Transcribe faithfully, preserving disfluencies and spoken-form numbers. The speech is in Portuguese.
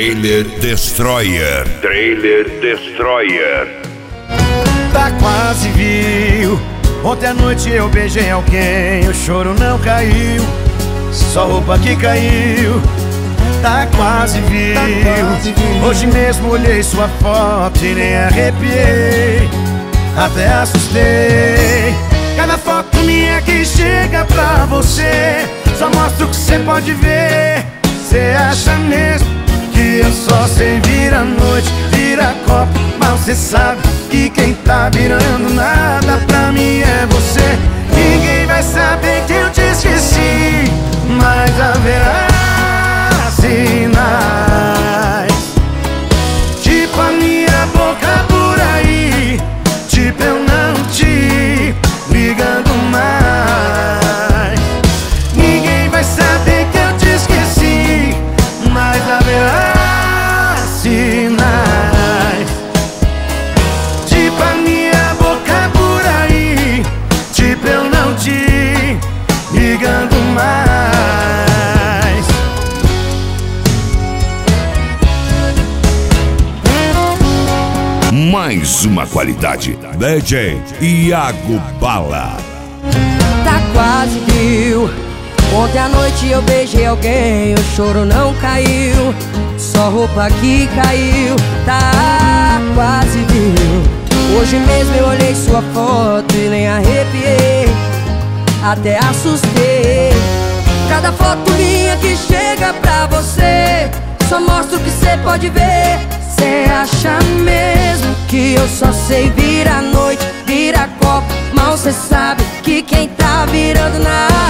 Trailer Destroyer. Trailer Destroyer. Tá quase viu. Ontem à noite eu beijei alguém, o choro não caiu, só roupa que caiu. Tá quase viu. Hoje mesmo olhei sua foto e nem arrepiei, até assustei. Cada foto minha que chega pra você só mostra o que cê pode ver. Cê acha mesmo que eu só sei virar noite, virar copo, mas cê sabe que quem tá virando nada pra mim é você. Ninguém vai saber que eu te esqueci, mas haverá sinais, tipo a minha boca por aí, tipo eu não te ligando mais. Ninguém vai saber que eu te esqueci, mas haverá sinais, tipo a minha boca por aí, tipo eu não te ligando mais. Mais uma qualidade. D J Iago Bala. Tá quase viu. Ontem à noite eu beijei alguém, o choro não caiu, só roupa que caiu. Tá quase viu. Hoje mesmo eu olhei sua foto e nem arrepiei, até assustei. Cada foto minha que chega pra você só mostra o que cê pode ver. Cê acha mesmo que eu só sei virar noite, virar copo, mal cê sabe que quem tá virando nada